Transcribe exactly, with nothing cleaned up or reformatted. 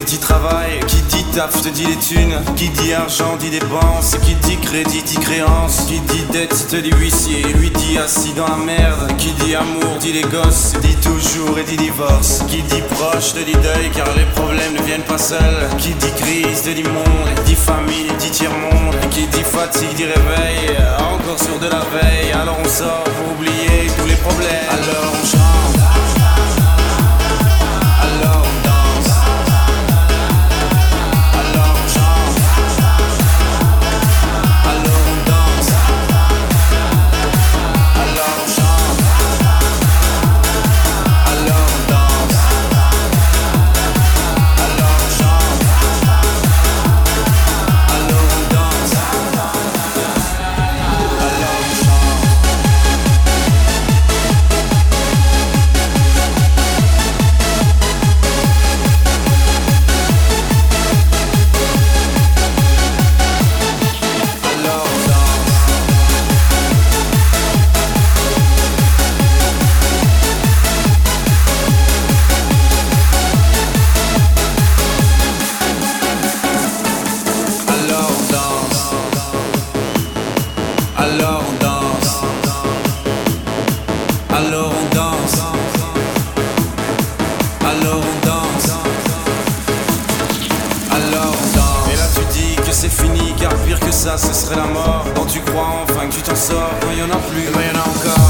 dit travail, qui dit taf te dit les thunes, qui dit argent dit dépenses, qui dit crédit dit créance, qui dit dette te dit huissier, lui dit assis dans la merde, qui dit amour dit les gosses, dit toujours et dit divorce, qui dit proche te dit deuil car les problèmes ne viennent pas seuls, qui dit crise te dit monde, dit famille dit tiers-monde, qui dit fatigue dit réveil, encore sur de la veille, alors on sort pour oublier tous les problèmes, alors on chante, alors on danse, alors on chante, alors on danse, alors on chante, alors on danse, alors on chante, alors on danse, alors on chante. Alors on danse, alors on danse, alors on danse, alors on danse. Et là tu dis que c'est fini car pire que ça ce serait la mort. Quand tu crois enfin que tu t'en sors, quand il y en a plus, ben il y en a encore.